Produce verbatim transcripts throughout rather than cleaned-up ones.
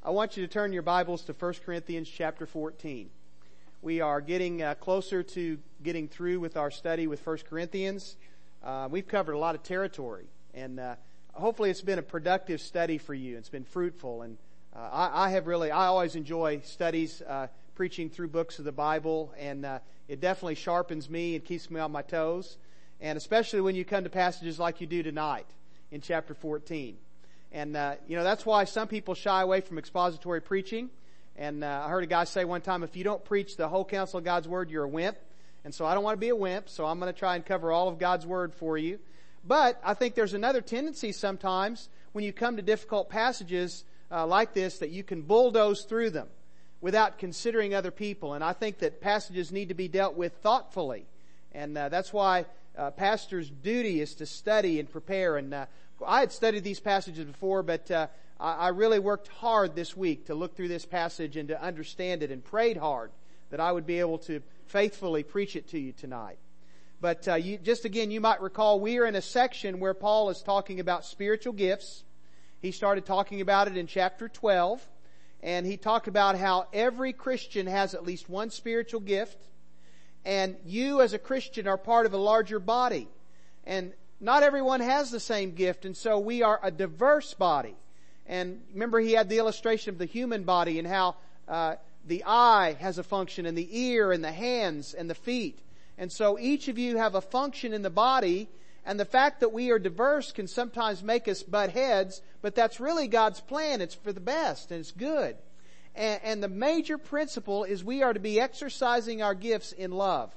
I want you to turn your Bibles to First Corinthians chapter fourteen. We are getting uh, closer to getting through with our study with First Corinthians. Uh, we've covered a lot of territory, and uh, hopefully it's been a productive study for you. It's been fruitful, and uh, I, I have really, I always enjoy studies, uh, preaching through books of the Bible, and uh, it definitely sharpens me and keeps me on my toes, and especially when you come to passages like you do tonight in chapter fourteen. And, uh, you know, that's why some people shy away from expository preaching. And uh, I heard a guy say one time, if you don't preach the whole counsel of God's Word, you're a wimp. And so I don't want to be a wimp, so I'm going to try and cover all of God's Word for you. But I think there's another tendency sometimes when you come to difficult passages uh, like this that you can bulldoze through them without considering other people. And I think that passages need to be dealt with thoughtfully. And uh, that's why uh, pastor's duty is to study and prepare. And uh, I had studied these passages before, but uh, I really worked hard this week to look through this passage and to understand it, and prayed hard that I would be able to faithfully preach it to you tonight. But uh, you, just again, you might recall we are in a section where Paul is talking about spiritual gifts. He started talking about it in chapter twelve, and he talked about how every Christian has at least one spiritual gift, and you as a Christian are part of a larger body. And not everyone has the same gift, and so we are a diverse body. And remember, he had the illustration of the human body and how uh, the eye has a function, and the ear, and the hands, and the feet. And so each of you have a function in the body, and the fact that we are diverse can sometimes make us butt heads, but that's really God's plan. It's for the best, and it's good. And, and the major principle is we are to be exercising our gifts in love.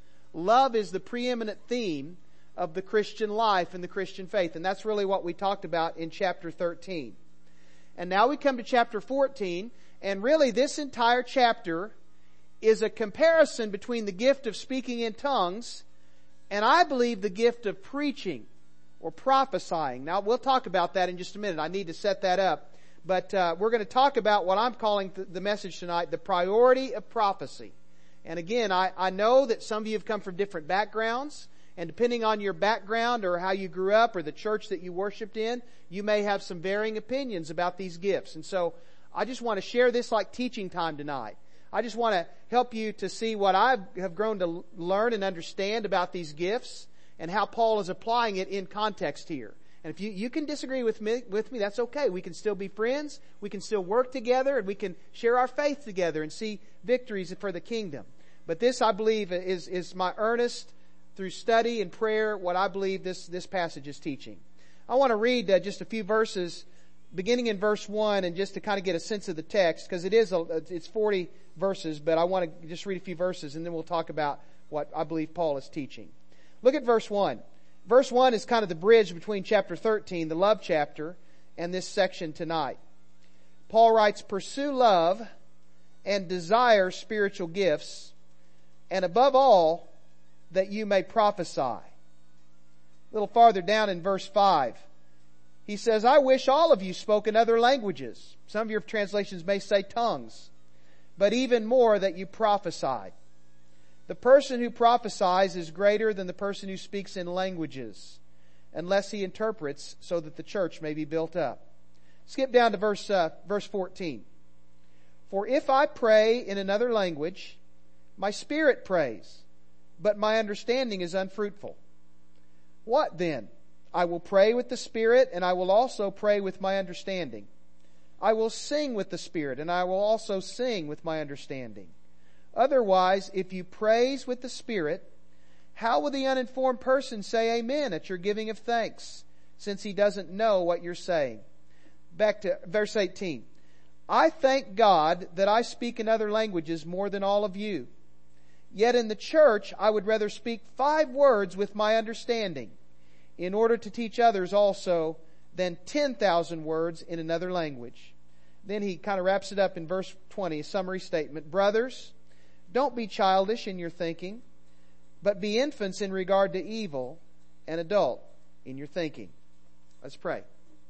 Love is the preeminent theme of the Christian life and the Christian faith. And that's really what we talked about in chapter thirteen. And now we come to chapter fourteen, and really this entire chapter is a comparison between the gift of speaking in tongues and I believe the gift of preaching or prophesying. Now we'll talk about that in just a minute. I need to set that up. But uh, we're going to talk about what I'm calling th- the message tonight, the priority of prophecy. And again, I, I know that some of you have come from different backgrounds. And depending on your background or how you grew up or the church that you worshiped in, you may have some varying opinions about these gifts. And so I just want to share this like teaching time tonight. I just want to help you to see what I have grown to learn and understand about these gifts and how Paul is applying it in context here. And if you, you can disagree with me, with me, that's okay. We can still be friends. We can still work together, and we can share our faith together and see victories for the kingdom. But this, I believe, is, is my earnest, through study and prayer, what I believe this, this passage is teaching. I want to read uh, just a few verses, beginning in verse one, and just to kind of get a sense of the text, because it is a, it's forty verses, but I want to just read a few verses, and then we'll talk about what I believe Paul is teaching. Look at verse one. Verse one is kind of the bridge between chapter thirteen, the love chapter, and this section tonight. Paul writes, "Pursue love and desire spiritual gifts, and above all, that you may prophesy." A little farther down in verse five, he says, "I wish all of you spoke in other languages." Some of your translations may say tongues. "But even more that you prophesied." The person who prophesies is greater than the person who speaks in languages, unless he interprets, so that the church may be built up. Skip down to verse, uh, verse fourteen. "For if I pray in another language, my spirit prays, but my understanding is unfruitful. What then? I will pray with the Spirit, and I will also pray with my understanding. I will sing with the Spirit, and I will also sing with my understanding. Otherwise, if you praise with the Spirit, how will the uninformed person say amen at your giving of thanks, since he doesn't know what you're saying?" Back to verse eighteen. "I thank God that I speak in other languages more than all of you. Yet in the church I would rather speak five words with my understanding, in order to teach others also, than ten thousand words in another language." Then he kind of wraps it up in verse twenty, a summary statement. "Brothers, don't be childish in your thinking, but be infants in regard to evil, and adult in your thinking." Let's pray.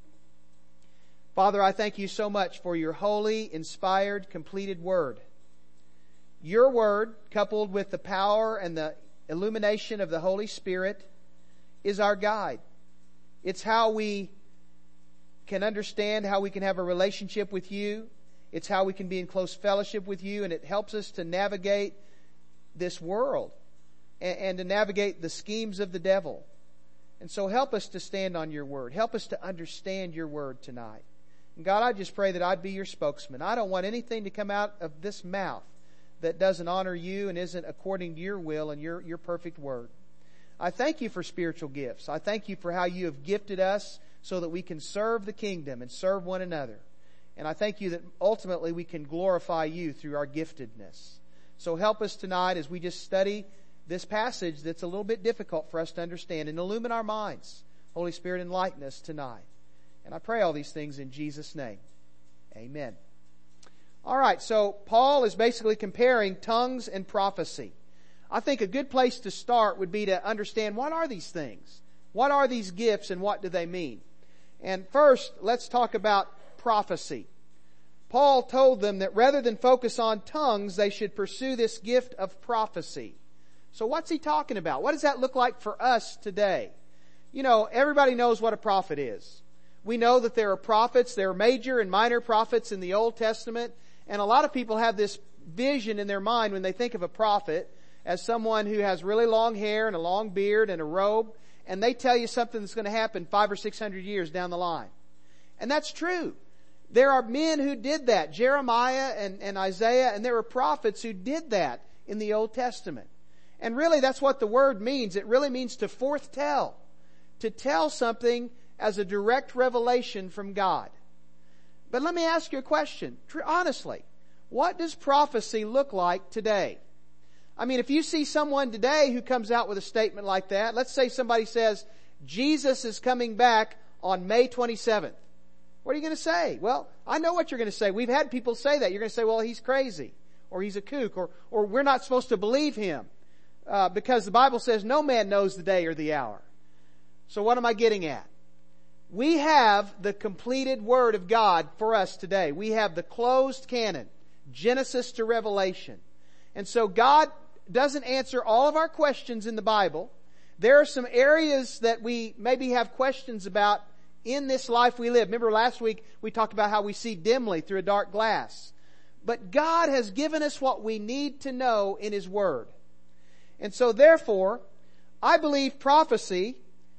Father, I thank you so much for your holy, inspired, completed word. Your word, coupled with the power and the illumination of the Holy Spirit, is our guide. It's how we can understand, how we can have a relationship with you, It's how we can be in close fellowship with you, and it helps us to navigate this world and, and to navigate the schemes of the devil. And so help us to stand on your word. Help us to understand your word tonight. And God, I just pray that I'd be your spokesman. I don't want anything to come out of this mouth that doesn't honor you and isn't according to your will and your, your perfect word. I thank you for spiritual gifts. I thank you for how you have gifted us so that we can serve the kingdom and serve one another. And I thank you that ultimately we can glorify you through our giftedness. So help us tonight as we just study this passage that's a little bit difficult for us to understand, and illumine our minds. Holy Spirit, enlighten us tonight. And I pray all these things in Jesus' name. Amen. All right, so Paul is basically comparing tongues and prophecy. I think a good place to start would be to understand, what are these things? What are these gifts and what do they mean? And first, let's talk about prophecy. Paul told them that rather than focus on tongues, they should pursue this gift of prophecy. So what's he talking about? What does that look like for us today? You know, everybody knows what a prophet is. We know that there are prophets, there are major and minor prophets in the Old Testament, and a lot of people have this vision in their mind when they think of a prophet as someone who has really long hair and a long beard and a robe, and they tell you something that's going to happen five or six hundred years down the line. And that's true. There are men who did that, Jeremiah and, and Isaiah, and there were prophets who did that in the Old Testament. And really that's what the word means. It really means to foretell. To tell something as a direct revelation from God. But let me ask you a question. Honestly, what does prophecy look like today? I mean, if you see someone today who comes out with a statement like that, let's say somebody says, Jesus is coming back on May twenty-seventh. What are you going to say? Well, I know what you're going to say. We've had people say that. You're going to say, well, he's crazy, or he's a kook, or, or we're not supposed to believe him, uh, because the Bible says no man knows the day or the hour. So what am I getting at? We have the completed Word of God for us today. We have the closed canon, Genesis to Revelation. And so God doesn't answer all of our questions in the Bible. There are some areas that we maybe have questions about in this life we live. Remember last week we talked about how we see dimly through a dark glass. But God has given us what we need to know in His Word. And so therefore, I believe prophecy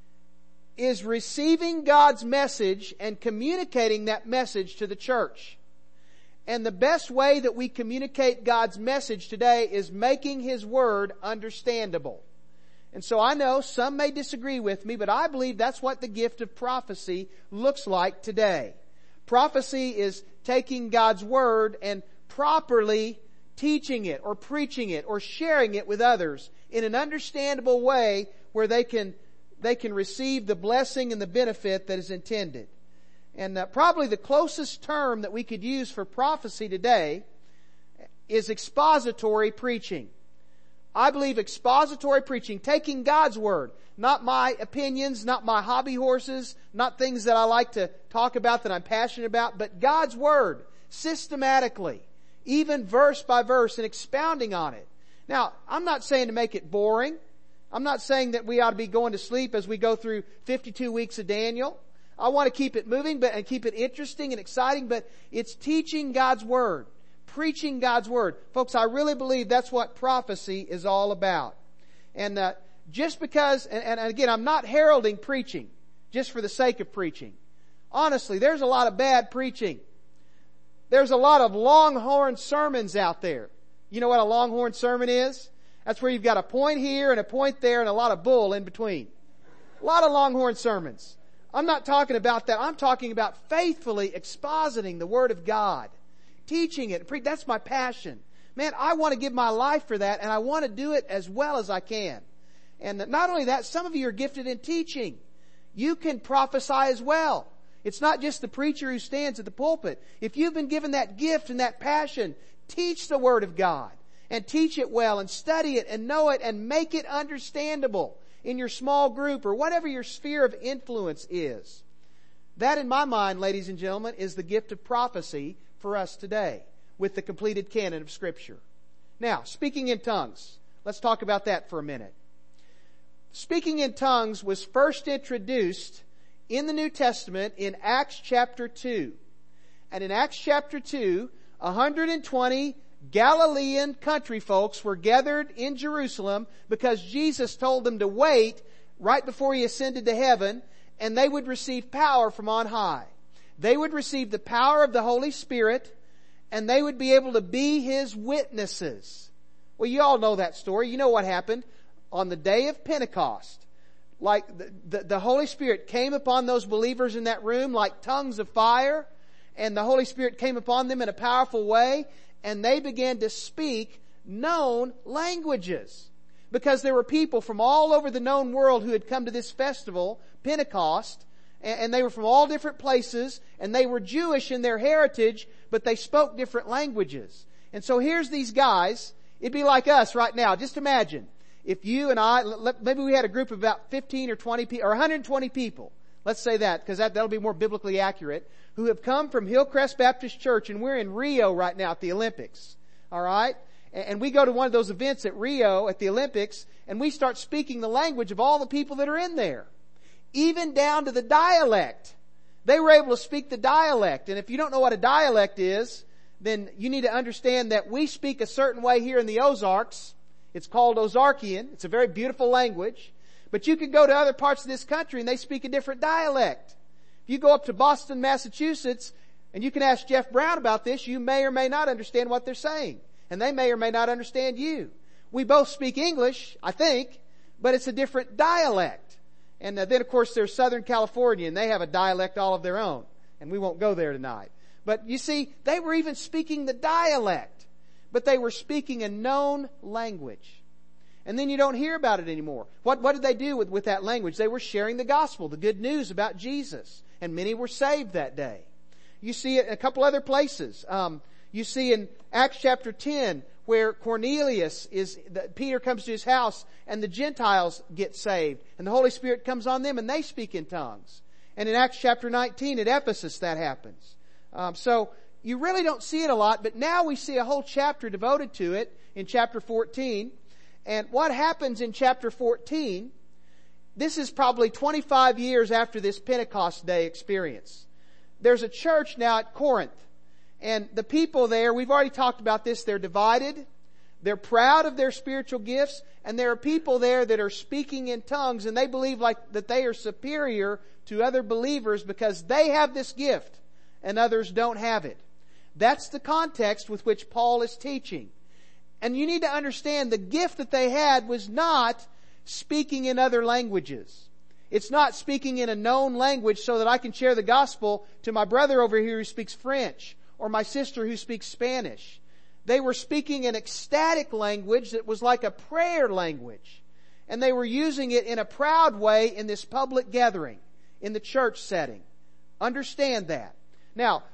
is receiving God's message and communicating that message to the church. And the best way that we communicate God's message today is making His Word understandable. And so I know some may disagree with me, but I believe that's what the gift of prophecy looks like today. Prophecy is taking God's Word and properly teaching it or preaching it or sharing it with others in an understandable way where they can they can receive the blessing and the benefit that is intended. And uh, probably the closest term that we could use for prophecy today is expository preaching. I believe expository preaching, taking God's Word, not my opinions, not my hobby horses, not things that I like to talk about that I'm passionate about, but God's Word, systematically, even verse by verse, and expounding on it. Now, I'm not saying to make it boring. I'm not saying that we ought to be going to sleep as we go through fifty-two weeks of Daniel. I want to keep it moving but and keep it interesting and exciting, but it's teaching God's Word, preaching God's Word. Folks, I really believe that's what prophecy is all about. And uh, just because, and, and again, I'm not heralding preaching just for the sake of preaching. Honestly, there's a lot of bad preaching. There's a lot of longhorn sermons out there. You know what a longhorn sermon is? That's where you've got a point here and a point there and a lot of bull in between. A lot of longhorn sermons. I'm not talking about that. I'm talking about faithfully expositing the Word of God. Teaching it. That's my passion. Man, I want to give my life for that, and I want to do it as well as I can. And not only that, some of you are gifted in teaching. You can prophesy as well. It's not just the preacher who stands at the pulpit. If you've been given that gift and that passion, teach the Word of God. And teach it well and study it and know it and make it understandable in your small group or whatever your sphere of influence is. That, in my mind, ladies and gentlemen, is the gift of prophecy for us today with the completed canon of Scripture. Now, speaking in tongues. Let's talk about that for a minute. Speaking in tongues was first introduced in the New Testament in Acts chapter two. And in Acts chapter two, one hundred twenty Galilean country folks were gathered in Jerusalem because Jesus told them to wait right before He ascended to heaven, and they would receive power from on high. They would receive the power of the Holy Spirit, and they would be able to be His witnesses. Well, you all know that story. You know what happened on the day of Pentecost. Like the, the, the Holy Spirit came upon those believers in that room like tongues of fire, and the Holy Spirit came upon them in a powerful way, and they began to speak known languages. Because there were people from all over the known world who had come to this festival, Pentecost, and, and they were from all different places, and they were Jewish in their heritage, but they spoke different languages. And so here's these guys. It'd be like us right now. Just imagine if you and I, maybe we had a group of about fifteen or twenty people, or one hundred twenty people. Let's say that, because that, that'll be more biblically accurate, who have come from Hillcrest Baptist Church, and we're in Rio right now at the Olympics. Alright? And we go to one of those events at Rio at the Olympics, and we start speaking the language of all the people that are in there. Even down to the dialect. They were able to speak the dialect. And if you don't know what a dialect is, then you need to understand that we speak a certain way here in the Ozarks. It's called Ozarkian. It's a very beautiful language. But you can go to other parts of this country and they speak a different dialect. If you go up to Boston, Massachusetts, and you can ask Jeff Brown about this, you may or may not understand what they're saying. And they may or may not understand you. We both speak English, I think, but it's a different dialect. And then, of course, there's Southern California, and they have a dialect all of their own. And we won't go there tonight. But you see, they were even speaking the dialect. But they were speaking a known language. And then you don't hear about it anymore. What, what did they do with, with that language? They were sharing the gospel, the good news about Jesus. And many were saved that day. You see it in a couple other places. Um, you see in Acts chapter ten, where Cornelius is, Peter comes to his house and the Gentiles get saved. And the Holy Spirit comes on them and they speak in tongues. And in Acts chapter nineteen at Ephesus that happens. Um, so you really don't see it a lot, but now we see a whole chapter devoted to it in chapter fourteen. And what happens in chapter fourteen, this is probably twenty-five years after this Pentecost Day experience. There's a church now at Corinth. And the people there, we've already talked about this, they're divided. They're proud of their spiritual gifts. And there are people there that are speaking in tongues and they believe like that they are superior to other believers because they have this gift and others don't have it. That's the context with which Paul is teaching. And you need to understand the gift that they had was not speaking in other languages. It's not speaking in a known language so that I can share the gospel to my brother over here who speaks French or my sister who speaks Spanish. They were speaking an ecstatic language that was like a prayer language. And they were using it in a proud way in this public gathering, in the church setting. Understand that. Now,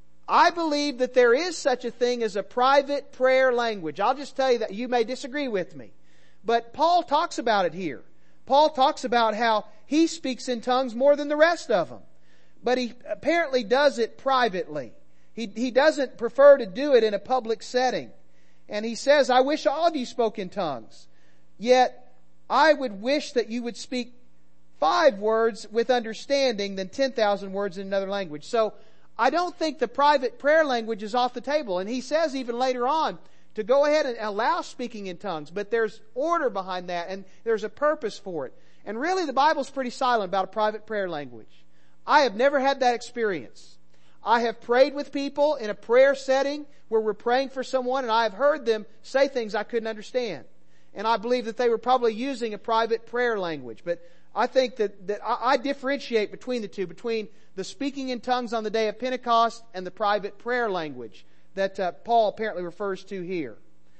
I believe that there is such a thing as a private prayer language. I'll just tell you that you may disagree with me. But Paul talks about it here. Paul talks about how he speaks in tongues more than the rest of them. But he apparently does it privately. He, he doesn't prefer to do it in a public setting. And he says, I wish all of you spoke in tongues. Yet I would wish that you would speak five words with understanding than ten thousand words in another language. So I don't think the private prayer language is off the table. And he says even later on to go ahead and allow speaking in tongues. But there's order behind that and there's a purpose for it. And really the Bible's pretty silent about a private prayer language. I have never had that experience. I have prayed with people in a prayer setting where we're praying for someone and I have heard them say things I couldn't understand. And I believe that they were probably using a private prayer language. But I think that, that I, I differentiate between the two, between the speaking in tongues on the day of Pentecost and the private prayer language that uh, Paul apparently refers to here.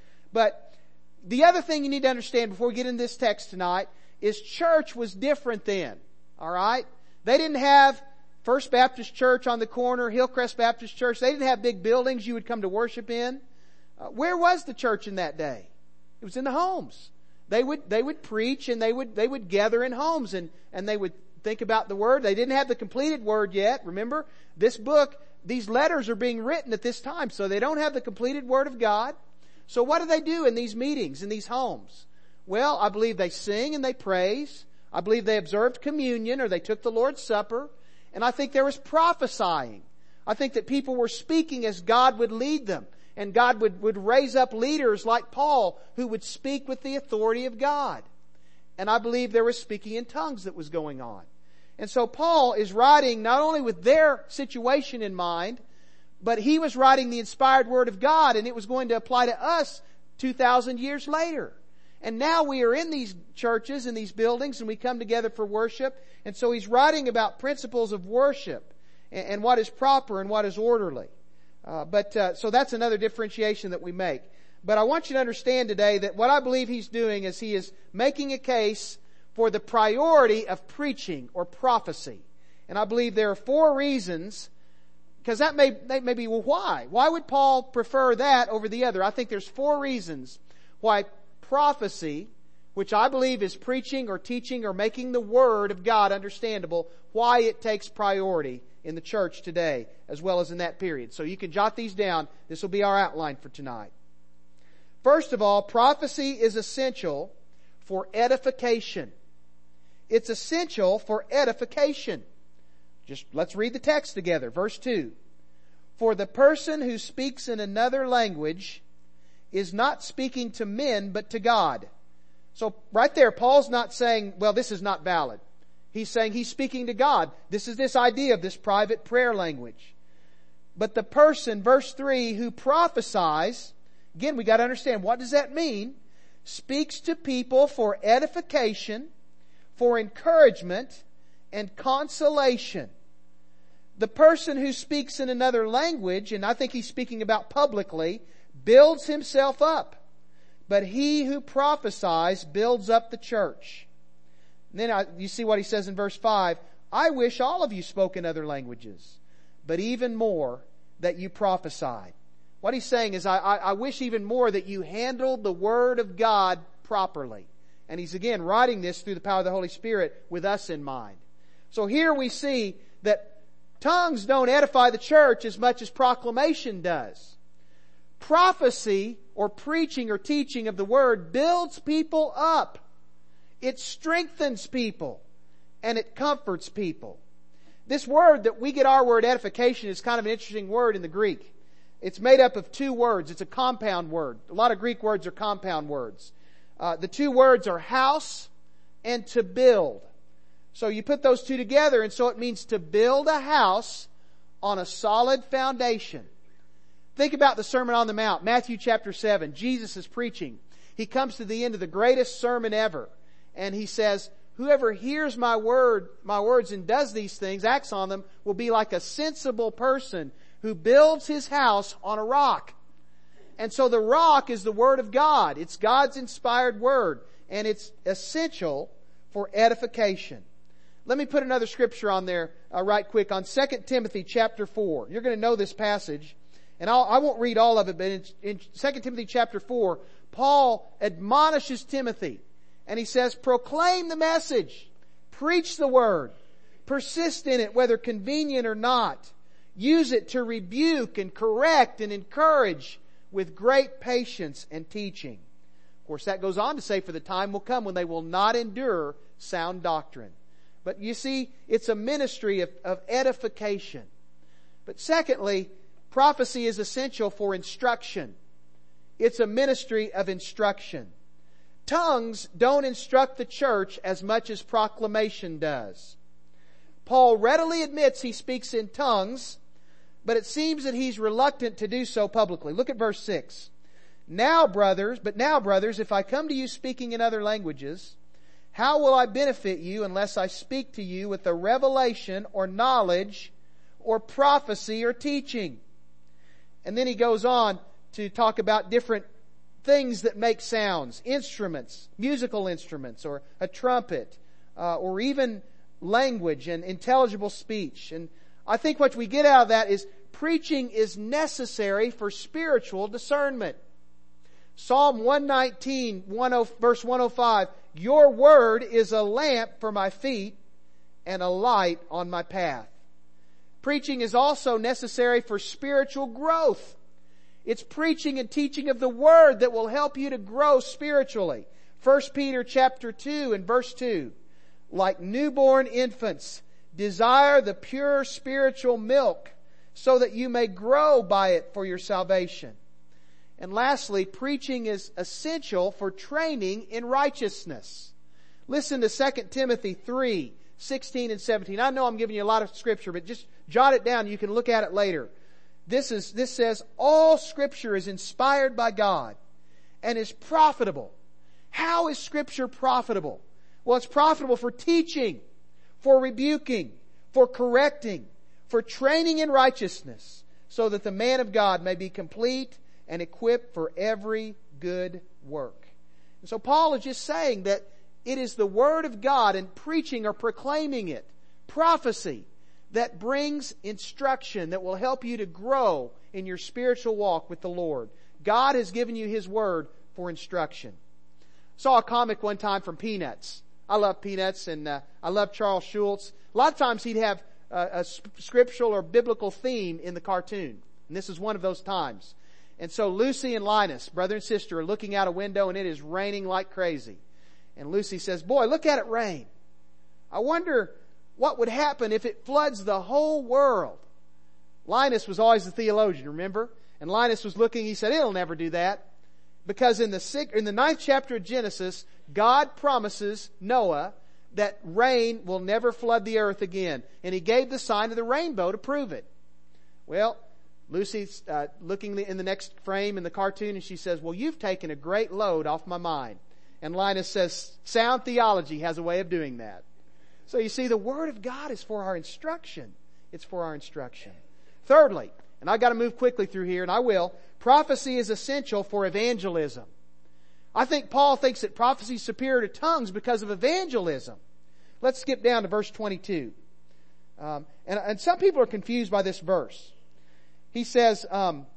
But the other thing you need to understand before we get into this text tonight is church was different then. Alright? They didn't have First Baptist Church on the corner, Hillcrest Baptist Church. They didn't have big buildings you would come to worship in. Uh, where was the church in that day? It was in the homes. They would, they would preach and they would, they would gather in homes and, and they would think about the Word. They didn't have the completed Word yet. Remember, this book, these letters are being written at this time, so they don't have the completed Word of God. So what do they do in these meetings, in these homes? Well, I believe they sing and they praise. I believe they observed communion or they took the Lord's Supper. And I think there was prophesying. I think that people were speaking as God would lead them. And God would, would raise up leaders like Paul who would speak with the authority of God. And I believe there was speaking in tongues that was going on. And so Paul is writing not only with their situation in mind, but he was writing the inspired Word of God, and it was going to apply to us two thousand years later. And now we are in these churches, in these buildings, and we come together for worship. And so he's writing about principles of worship and, and what is proper and what is orderly. Uh, but uh, so that's another differentiation that we make. But I want you to understand today that what I believe he's doing is he is making a case for the priority of preaching or prophecy. And I believe there are four reasons, because that may, that may be, well, why? Why would Paul prefer that over the other? I think there's four reasons why prophecy, which I believe is preaching or teaching or making the Word of God understandable, why it takes priority in the church today as well as in that period. So you can jot these down. This will be our outline for tonight. First of all, prophecy is essential for edification. It's essential for edification. Just let's read the text together. Verse two. For the person who speaks in another language is not speaking to men but to God. So right there, Paul's not saying, well, this is not valid. He's saying he's speaking to God. This is this idea of this private prayer language. But the person, verse three, who prophesies, again, we got to understand, what does that mean? Speaks to people for edification, for encouragement, and consolation. The person who speaks in another language, and I think he's speaking about publicly, builds himself up. But he who prophesies builds up the church. And then I, you see what he says in verse five. I wish all of you spoke in other languages, but even more that you prophesied. What he's saying is, I, I, I wish even more that you handled the Word of God properly. And he's again writing this through the power of the Holy Spirit with us in mind. So here we see that tongues don't edify the church as much as proclamation does. Prophecy or preaching or teaching of the Word builds people up. It strengthens people and it comforts people. This word that we get our word edification is kind of an interesting word in the Greek. It's made up of two words. It's a compound word. A lot of Greek words are compound words. Uh, the two words are house and to build. So you put those two together, and so it means to build a house on a solid foundation. Think about the Sermon on the Mount, Matthew chapter seven. Jesus is preaching. He comes to the end of the greatest sermon ever, and he says, whoever hears my word, my words and does these things, acts on them, will be like a sensible person who builds his house on a rock. And so the rock is the Word of God. It's God's inspired Word, and it's essential for edification. Let me put another scripture on there uh, right quick on Second Timothy chapter four. You're going to know this passage, and I'll, I won't read all of it, but in, in Second Timothy chapter four, Paul admonishes Timothy, and he says, proclaim the message, preach the Word, persist in it, whether convenient or not. Use it to rebuke and correct and encourage with great patience and teaching. Of course, that goes on to say, for the time will come when they will not endure sound doctrine. But you see, it's a ministry of, of edification. But secondly, prophecy is essential for instruction. It's a ministry of instruction. Tongues don't instruct the church as much as proclamation does. Paul readily admits he speaks in tongues, but it seems that he's reluctant to do so publicly. Look at verse six. Now, brothers, but now, brothers, if I come to you speaking in other languages, how will I benefit you unless I speak to you with a revelation or knowledge or prophecy or teaching? And then he goes on to talk about different things that make sounds, instruments, musical instruments, or a trumpet, uh, or even language and intelligible speech. And I think what we get out of that is preaching is necessary for spiritual discernment. Psalm one nineteen, verse one oh five, your word is a lamp for my feet and a light on my path. Preaching is also necessary for spiritual growth. It's preaching and teaching of the Word that will help you to grow spiritually. First Peter chapter two and verse two. Like newborn infants, desire the pure spiritual milk, so that you may grow by it for your salvation. And lastly, preaching is essential for training in righteousness. Listen to Second Timothy three, sixteen and seventeen. I know I'm giving you a lot of scripture, but just jot it down. You can look at it later. This is, this says, all scripture is inspired by God and is profitable. How is scripture profitable? Well, it's profitable for teaching, for rebuking, for correcting, for training in righteousness, so that the man of God may be complete and equipped for every good work. And so Paul is just saying that it is the Word of God and preaching or proclaiming it, prophecy, that brings instruction that will help you to grow in your spiritual walk with the Lord. God has given you His Word for instruction. Saw a comic one time from Peanuts. I love Peanuts, and uh, I love Charles Schulz. A lot of times he'd have uh, a scriptural or biblical theme in the cartoon. And this is one of those times. And so Lucy and Linus, brother and sister, are looking out a window and it is raining like crazy. And Lucy says, boy, look at it rain. I wonder what would happen if it floods the whole world. Linus was always the theologian, remember? And Linus was looking, he said, it'll never do that. Because in the sixth, in the ninth chapter of Genesis, God promises Noah that rain will never flood the earth again. And He gave the sign of the rainbow to prove it. Well, Lucy's uh, looking in the next frame in the cartoon and she says, well, you've taken a great load off my mind. And Linus says, sound theology has a way of doing that. So you see, the Word of God is for our instruction. It's for our instruction. Thirdly, and I've got to move quickly through here, and I will, prophecy is essential for evangelism. I think Paul thinks that prophecy is superior to tongues because of evangelism. Let's skip down to verse twenty-two. Um, and, and some people are confused by this verse. He says, um,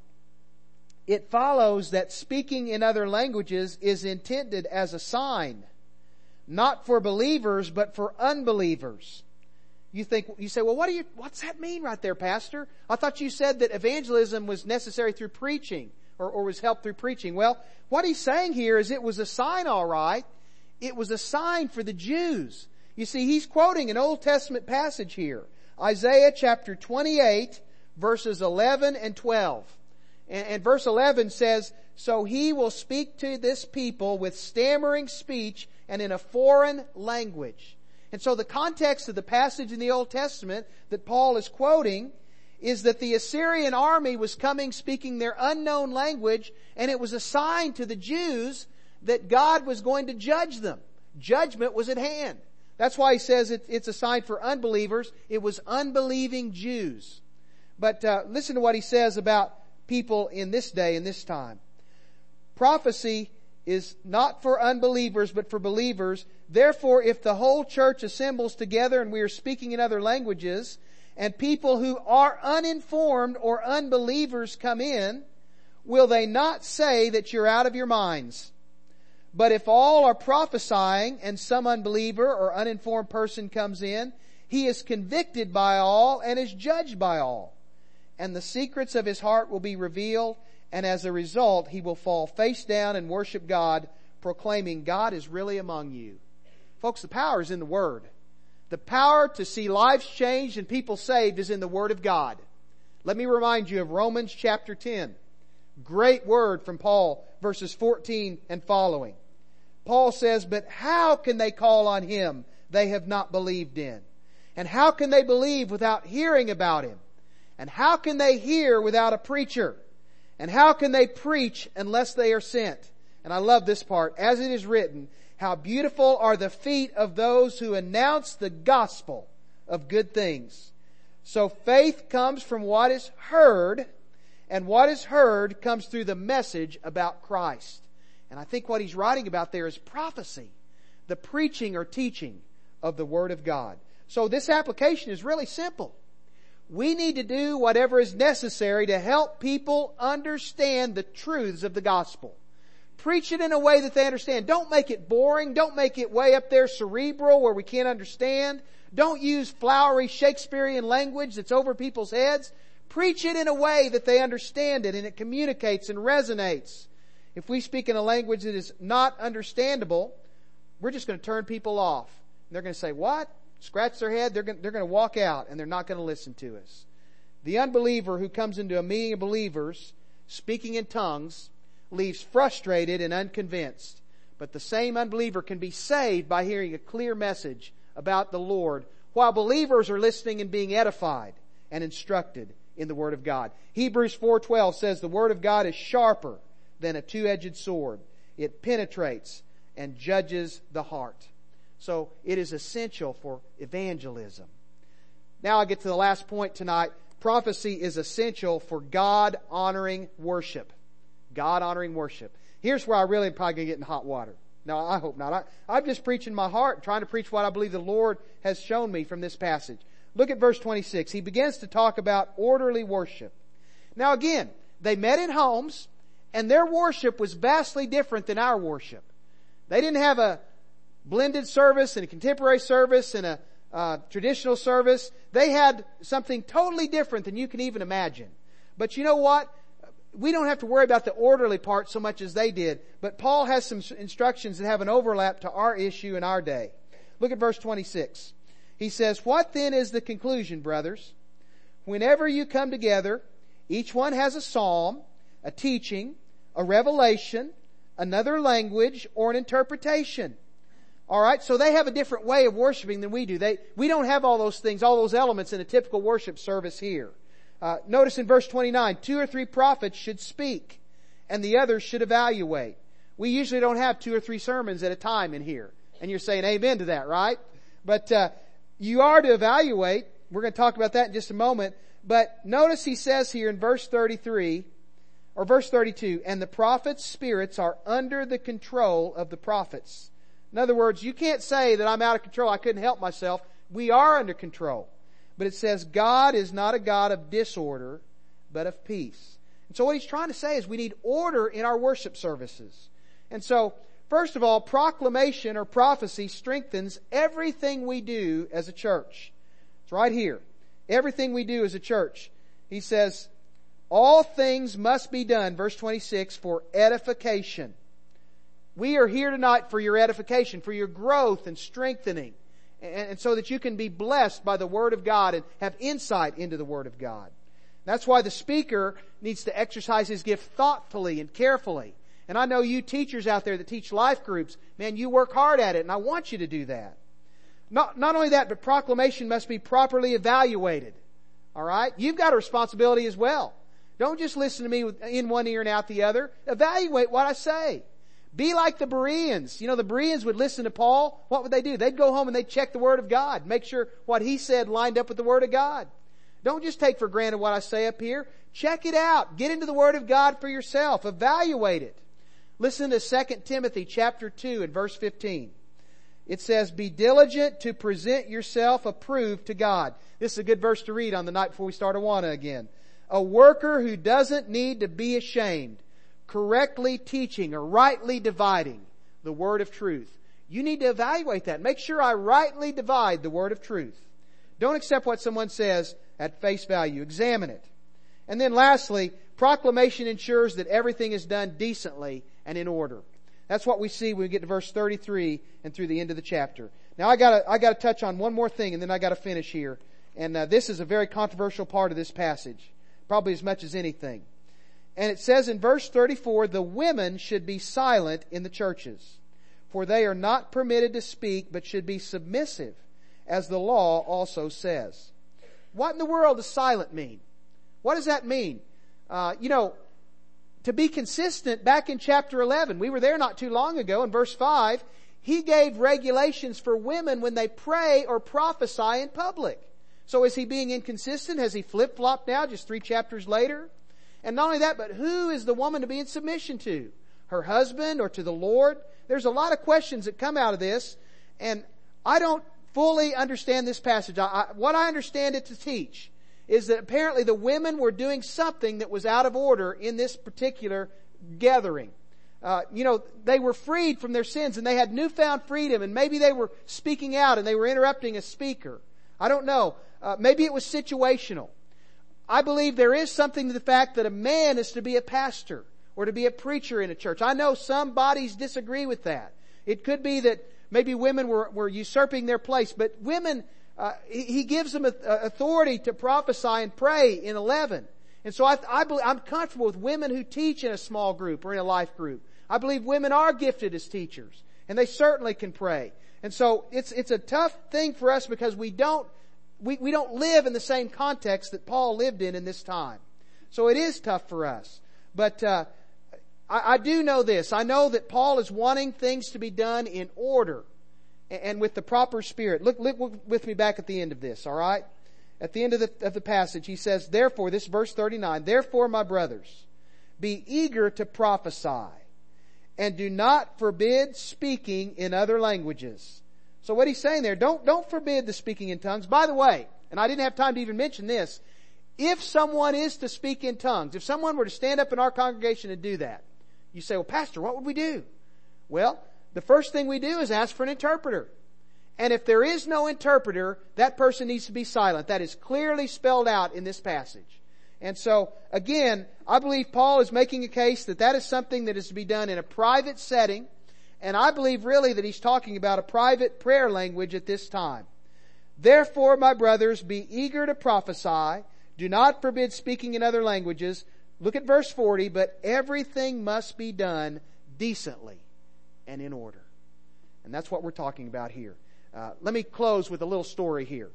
it follows that speaking in other languages is intended as a sign, not for believers, but for unbelievers. You think, you say, well, what do you, what's that mean right there, Pastor? I thought you said that evangelism was necessary through preaching, or, or was helped through preaching. Well, what he's saying here is it was a sign, all right. It was a sign for the Jews. You see, he's quoting an Old Testament passage here. Isaiah chapter twenty-eight, verses eleven and twelve. And, and verse eleven says, so he will speak to this people with stammering speech and in a foreign language. And so the context of the passage in the Old Testament that Paul is quoting is that the Assyrian army was coming speaking their unknown language, and it was a sign to the Jews that God was going to judge them. Judgment was at hand. That's why he says it, it's a sign for unbelievers. It was unbelieving Jews. But uh, listen to what he says about people in this day, in this time. Prophecy is not for unbelievers, but for believers. Therefore, if the whole church assembles together and we are speaking in other languages, and people who are uninformed or unbelievers come in, will they not say that you're out of your minds? But if all are prophesying and some unbeliever or uninformed person comes in, he is convicted by all and is judged by all. And the secrets of his heart will be revealed, and as a result, he will fall face down and worship God, proclaiming God is really among you. Folks, the power is in the Word. The power to see lives changed and people saved is in the Word of God. Let me remind you of Romans chapter ten. Great word from Paul, verses fourteen and following. Paul says, but how can they call on Him they have not believed in? And how can they believe without hearing about Him? And how can they hear without a preacher? And how can they preach unless they are sent? And I love this part. As it is written, how beautiful are the feet of those who announce the gospel of good things. So faith comes from what is heard, and what is heard comes through the message about Christ. And I think what he's writing about there is prophecy, the preaching or teaching of the Word of God. So this application is really simple. We need to do whatever is necessary to help people understand the truths of the gospel. Preach it in a way that they understand. Don't make it boring. Don't make it way up there cerebral where we can't understand. Don't use flowery Shakespearean language that's over people's heads. Preach it in a way that they understand it and it communicates and resonates. If we speak in a language that is not understandable, we're just going to turn people off. And they're going to say, what? Scratch their head. They're going, they're going to walk out and they're not going to listen to us. The unbeliever who comes into a meeting of believers, speaking in tongues, leaves frustrated and unconvinced. But the same unbeliever can be saved by hearing a clear message about the Lord, while believers are listening and being edified and instructed in the Word of God. Hebrews four twelve says the Word of God is sharper than a two-edged sword. It penetrates and judges the heart. So it is essential for evangelism. Now I get to the last point tonight. Prophecy is essential for God-honoring worship. God-honoring worship. Here's where I really am probably going to get in hot water. No, I hope not. I, I'm just preaching my heart, trying to preach what I believe the Lord has shown me from this passage. Look at verse twenty-six. He begins to talk about orderly worship. Now again, they met in homes, and their worship was vastly different than our worship. They didn't have a blended service and a contemporary service and a uh, traditional service. They had something totally different than you can even imagine. But you know what? We don't have to worry about the orderly part so much as they did. But Paul has some instructions that have an overlap to our issue in our day. Look at verse twenty-six. He says, "What then is the conclusion, brothers? Whenever you come together, each one has a psalm, a teaching, a revelation, another language, or an interpretation." All right, so they have a different way of worshiping than we do. They, we don't have all those things, all those elements in a typical worship service here. Uh, notice in verse twenty-nine, two or three prophets should speak, and the others should evaluate. We usually don't have two or three sermons at a time in here. And you're saying amen to that, right? But uh, you are to evaluate. We're going to talk about that in just a moment. But notice he says here in verse thirty-three, or verse thirty-two, "And the prophets' spirits are under the control of the prophets." In other words, you can't say that I'm out of control, I couldn't help myself. We are under control. But it says God is not a God of disorder, but of peace. And so what he's trying to say is we need order in our worship services. And so, first of all, proclamation or prophecy strengthens everything we do as a church. It's right here. Everything we do as a church. He says, all things must be done, verse twenty-six, for edification. We are here tonight for your edification, for your growth and strengthening. And so that you can be blessed by the Word of God and have insight into the Word of God. That's why the speaker needs to exercise his gift thoughtfully and carefully. And I know you teachers out there that teach life groups, man, you work hard at it, and I want you to do that. Not, not only that, but proclamation must be properly evaluated. All right? You've got a responsibility as well. Don't just listen to me with, in one ear and out the other. Evaluate what I say. Be like the Bereans. You know, the Bereans would listen to Paul. What would they do? They'd go home and they'd check the Word of God. Make sure what he said lined up with the Word of God. Don't just take for granted what I say up here. Check it out. Get into the Word of God for yourself. Evaluate it. Listen to Second Timothy chapter two and verse fifteen. It says, "Be diligent to present yourself approved to God." This is a good verse to read on the night before we start Awana again. "A worker who doesn't need to be ashamed, correctly teaching or rightly dividing the word of truth." You need to evaluate that. Make sure I rightly divide the word of truth. Don't accept what someone says at face value. Examine it. And then lastly, proclamation ensures that everything is done decently and in order. That's what we see when we get to verse thirty-three and through the end of the chapter. Now I gotta, I gotta touch on one more thing and then I gotta finish here. And uh, this is a very controversial part of this passage. Probably as much as anything. And it says in verse thirty-four, the women should be silent in the churches, for they are not permitted to speak, but should be submissive, as the law also says. What in the world does silent mean? What does that mean? Uh, you know, to be consistent, back in chapter eleven, we were there not too long ago, in verse five, he gave regulations for women when they pray or prophesy in public. So is he being inconsistent? Has he flip-flopped now, just three chapters later? And not only that, but who is the woman to be in submission to? Her husband or to the Lord? There's a lot of questions that come out of this, and I don't fully understand this passage. I, I, what I understand it to teach is that apparently the women were doing something that was out of order in this particular gathering. Uh, you know, they were freed from their sins and they had newfound freedom, and maybe they were speaking out and they were interrupting a speaker. I don't know. Uh, maybe it was situational. I believe there is something to the fact that a man is to be a pastor or to be a preacher in a church. I know some bodies disagree with that. It could be that maybe women were, were usurping their place, but women uh, he, he gives them authority to prophesy and pray in eleven. And so I, I believe, I'm comfortable with women who teach in a small group or in a life group. I believe women are gifted as teachers, and they certainly can pray. And so it's it's a tough thing for us because we don't we, we don't live in the same context that Paul lived in in this time. So it is tough for us. But uh, I, I do know this. I know that Paul is wanting things to be done in order and, and with the proper spirit. Look, look with me back at the end of this, all right? At the end of the, of the passage, he says, therefore, this is verse thirty-nine, therefore, my brothers, be eager to prophesy, and do not forbid speaking in other languages. So what he's saying there, don't, don't forbid the speaking in tongues. By the way, and I didn't have time to even mention this, if someone is to speak in tongues, if someone were to stand up in our congregation and do that, you say, well, Pastor, what would we do? Well, the first thing we do is ask for an interpreter. And if there is no interpreter, that person needs to be silent. That is clearly spelled out in this passage. And so, again, I believe Paul is making a case that that is something that is to be done in a private setting. And I believe really that he's talking about a private prayer language at this time. Therefore, my brothers, be eager to prophesy. Do not forbid speaking in other languages. Look at verse forty. But everything must be done decently and in order. And that's what we're talking about here. Uh, let me close with a little story here.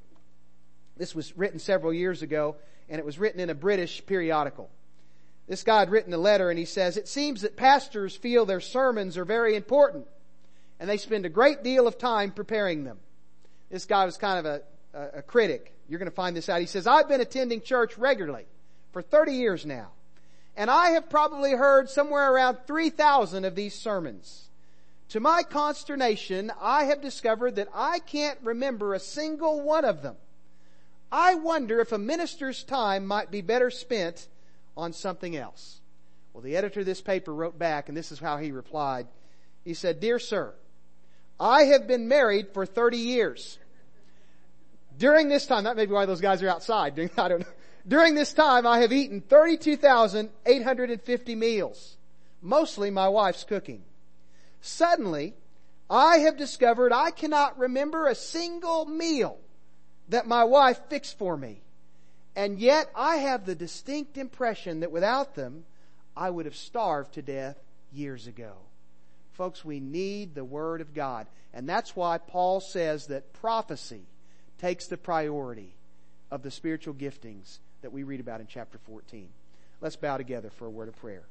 This was written several years ago, and it was written in a British periodical. This guy had written a letter, and he says, it seems that pastors feel their sermons are very important, and they spend a great deal of time preparing them. This guy was kind of a, a, a critic. You're going to find this out. He says, I've been attending church regularly for thirty years now, and I have probably heard somewhere around three thousand of these sermons. To my consternation, I have discovered that I can't remember a single one of them. I wonder if a minister's time might be better spent on something else. Well, the editor of this paper wrote back, and this is how he replied. He said, Dear sir, I have been married for thirty years. During this time, that may be why those guys are outside. I don't know. During this time, I have eaten thirty-two thousand eight hundred fifty meals, mostly my wife's cooking. Suddenly, I have discovered I cannot remember a single meal that my wife fixed for me. And yet I have the distinct impression that without them, I would have starved to death years ago. Folks, we need the Word of God. And that's why Paul says that prophecy takes the priority of the spiritual giftings that we read about in chapter fourteen. Let's bow together for a word of prayer.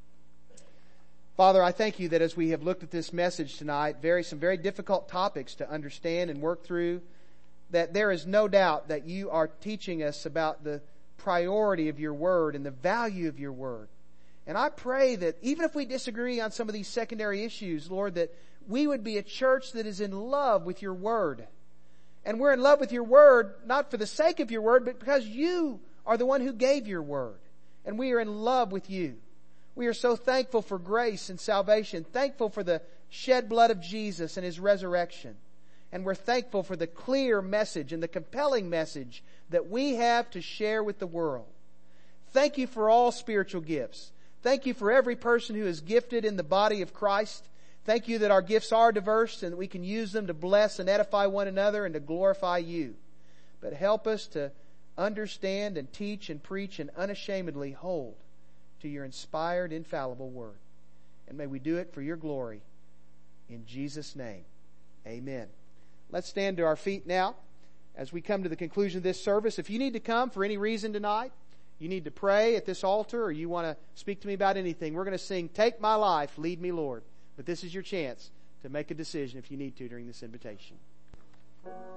Father, I thank you that as we have looked at this message tonight, very some very difficult topics to understand and work through, that there is no doubt that you are teaching us about the priority of your Word and the value of your Word. And I pray that even if we disagree on some of these secondary issues, Lord, that we would be a church that is in love with your Word. And we're in love with your Word, not for the sake of your Word, but because you are the one who gave your Word. And we are in love with you. We are so thankful for grace and salvation, thankful for the shed blood of Jesus and His resurrection. And we're thankful for the clear message and the compelling message that we have to share with the world. Thank you for all spiritual gifts. Thank you for every person who is gifted in the body of Christ. Thank you that our gifts are diverse and that we can use them to bless and edify one another and to glorify you. But help us to understand and teach and preach and unashamedly hold to your inspired, infallible Word. And may we do it for your glory. In Jesus' name, amen. Let's stand to our feet now as we come to the conclusion of this service. If you need to come for any reason tonight, you need to pray at this altar, or you want to speak to me about anything, we're going to sing, Take My Life, Lead Me, Lord. But this is your chance to make a decision if you need to during this invitation.